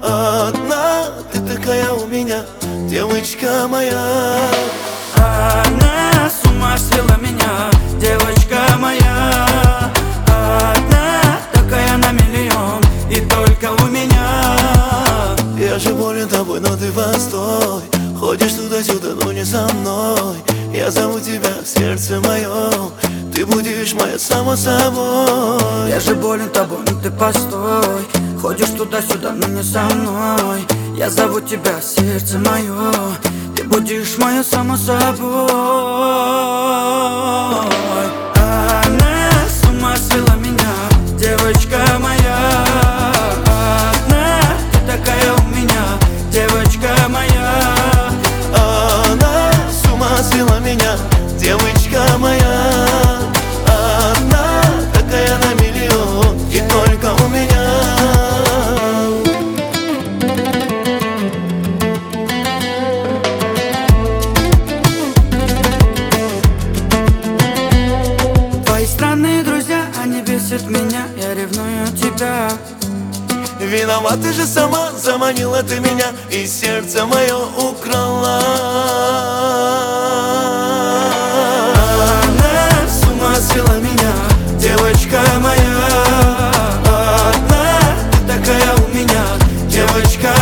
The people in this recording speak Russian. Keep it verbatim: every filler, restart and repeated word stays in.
одна, ты такая у меня, девочка моя. Она с ума свела меня, девочка моя. Одна, такая на миллион, и только у меня. Я же болен тобой, но ты постой. Ходишь туда-сюда, но не со мной. Я зову тебя в сердце моем, ты будешь моя само собой. Я же болен тобой, но ты постой. Ходишь туда-сюда, но не со мной. Я зову тебя в сердце мое, ты будешь моя само собой. Она с ума свела меня, девочка моя. Одна, ты такая у меня, девочка моя. Она с ума свела меня, девочка моя. Одна, такая на миллион, и только у меня. Твои странные друзья, они бесят меня, я ревную тебя. Виновата же сама, заманила ты меня, и сердце мое украла. Она с ума свела меня, девочка моя. Одна, ты такая у меня, девочка